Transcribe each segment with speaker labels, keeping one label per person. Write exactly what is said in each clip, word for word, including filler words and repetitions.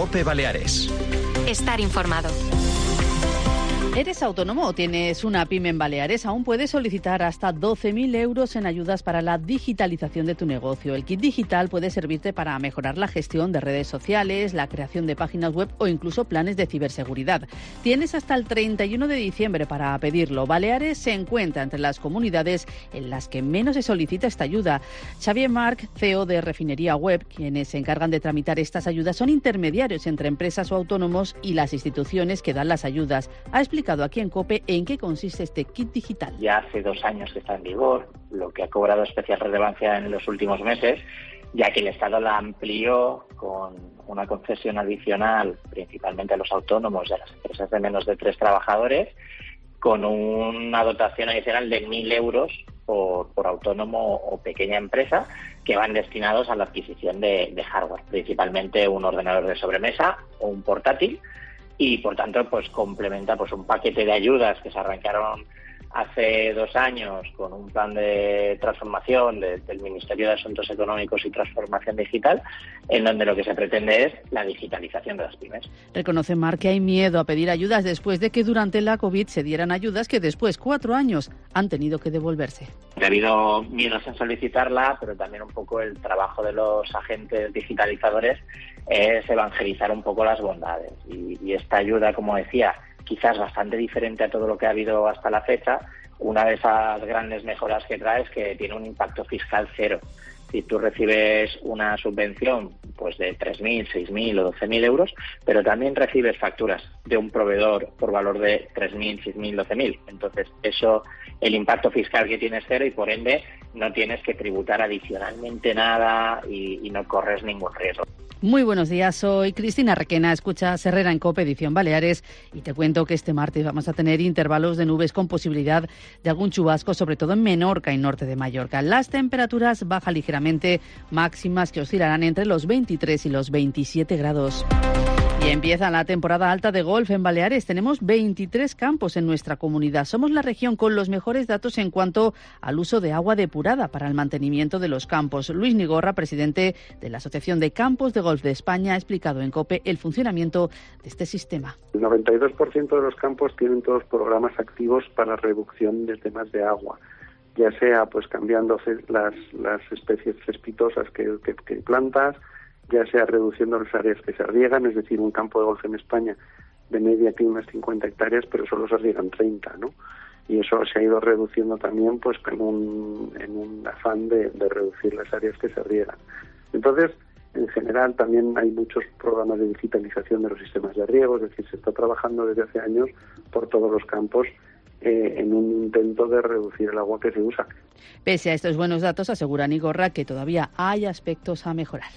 Speaker 1: COPE Baleares.
Speaker 2: Estar informado.
Speaker 3: ¿Eres autónomo o tienes una pyme en Baleares? Aún puedes solicitar hasta doce mil euros en ayudas para la digitalización de tu negocio. El kit digital puede servirte para mejorar la gestión de redes sociales, la creación de páginas web o incluso planes de ciberseguridad. Tienes hasta el treinta y uno de diciembre para pedirlo. Baleares se encuentra entre las comunidades en las que menos se solicita esta ayuda. Xavier Marc, C E O de Refinería Web, quienes se encargan de tramitar estas ayudas, son intermediarios entre empresas o autónomos y las instituciones que dan las ayudas. Ha explicado aquí en COPE en qué consiste este kit digital.
Speaker 4: Ya hace dos años que está en vigor, lo que ha cobrado especial relevancia en los últimos meses, ya que el Estado la amplió con una concesión adicional, principalmente a los autónomos y a las empresas de menos de tres trabajadores, con una dotación adicional de mil euros por, por autónomo o pequeña empresa, que van destinados a la adquisición de, de hardware, principalmente un ordenador de sobremesa o un portátil, y por tanto pues complementa pues un paquete de ayudas que se arrancaron hace dos años con un plan de transformación de, del Ministerio de Asuntos Económicos y Transformación Digital, en donde lo que se pretende es la digitalización de las pymes.
Speaker 3: Reconoce Marc que hay miedo a pedir ayudas después de que durante la COVID se dieran ayudas que después, cuatro años, han tenido que devolverse.
Speaker 4: Ha habido miedos en solicitarla, pero también un poco el trabajo de los agentes digitalizadores es evangelizar un poco las bondades. Y, y esta ayuda, como decía, quizás bastante diferente a todo lo que ha habido hasta la fecha, una de esas grandes mejoras que trae es que tiene un impacto fiscal cero. Si tú recibes una subvención pues de tres mil, seis mil o doce mil euros, pero también recibes facturas de un proveedor por valor de tres mil, seis mil, doce mil. Entonces, eso, el impacto fiscal que tienes cero y por ende no tienes que tributar adicionalmente nada y, y no corres ningún riesgo.
Speaker 3: Muy buenos días, soy Cristina Requena, escuchas Herrera en COPE, edición Baleares, y te cuento que este martes vamos a tener intervalos de nubes con posibilidad de algún chubasco, sobre todo en Menorca y norte de Mallorca. Las temperaturas bajan ligeramente, máximas que oscilarán entre los veintitrés y los veintisiete grados. Y empieza la temporada alta de golf en Baleares. Tenemos veintitrés campos en nuestra comunidad. Somos la región con los mejores datos en cuanto al uso de agua depurada para el mantenimiento de los campos. Luis Nigorra, presidente de la Asociación de Campos de Golf de España, ha explicado en COPE el funcionamiento de este sistema.
Speaker 5: El noventa y dos por ciento de los campos tienen todos programas activos para reducción de temas de agua, ya sea pues cambiando las, las especies cespitosas que, que, que plantas, ya sea reduciendo las áreas que se riegan, es decir, un campo de golf en España de media tiene unas cincuenta hectáreas, pero solo se riegan treinta, ¿no? Y eso se ha ido reduciendo también pues en un, en un afán de, de reducir las áreas que se riegan. Entonces, en general también hay muchos programas de digitalización de los sistemas de riego, es decir, se está trabajando desde hace años por todos los campos eh, en un intento de reducir el agua que se usa.
Speaker 3: Pese a estos buenos datos, asegura Nigorra que todavía hay aspectos a mejorar.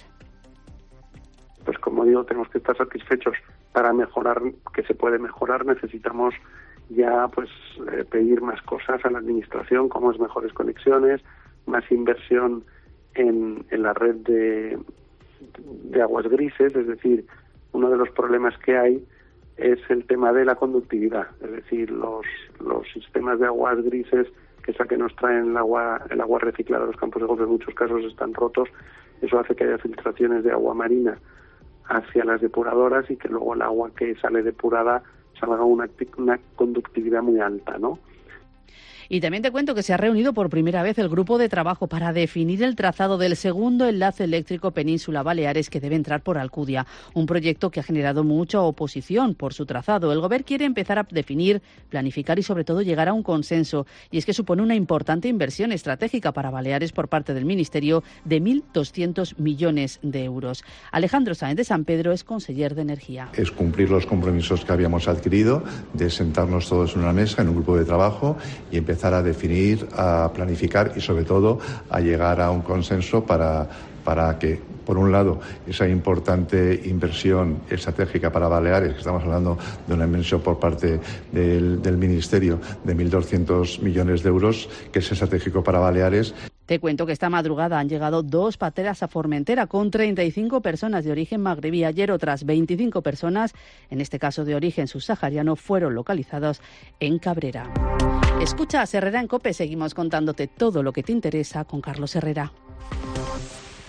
Speaker 5: Pues como digo, tenemos que estar satisfechos. Para mejorar, que se puede mejorar, necesitamos ya pues eh, pedir más cosas a la administración, como es mejores conexiones, más inversión en, en la red de, de aguas grises, es decir, uno de los problemas que hay es el tema de la conductividad, es decir, los, los sistemas de aguas grises, que es la que nos traen el agua, el agua reciclada a los campos de golf, en muchos casos están rotos. Eso hace que haya filtraciones de agua marina hacia las depuradoras y que luego el agua que sale depurada salga una, una conductividad muy alta, ¿no?
Speaker 3: Y también te cuento que se ha reunido por primera vez el grupo de trabajo para definir el trazado del segundo enlace eléctrico Península Baleares que debe entrar por Alcudia, un proyecto que ha generado mucha oposición por su trazado. El Gobierno quiere empezar a definir, planificar y sobre todo llegar a un consenso, y es que supone una importante inversión estratégica para Baleares por parte del Ministerio de mil doscientos millones de euros. Alejandro Sáenz de San Pedro es conseller de Energía.
Speaker 6: Es cumplir los compromisos que habíamos adquirido, de sentarnos todos en una mesa, en un grupo de trabajo y empezar a definir, a planificar y sobre todo a llegar a un consenso para, para que, por un lado, esa importante inversión estratégica para Baleares, que estamos hablando de una inversión por parte del, del Ministerio de mil doscientos millones de euros, que es estratégico para Baleares.
Speaker 3: Te cuento que esta madrugada han llegado dos pateras a Formentera con treinta y cinco personas de origen magrebí. Ayer otras veinticinco personas, en este caso de origen subsahariano, fueron localizadas en Cabrera. Escucha Herrera en COPE, seguimos contándote todo lo que te interesa con Carlos Herrera.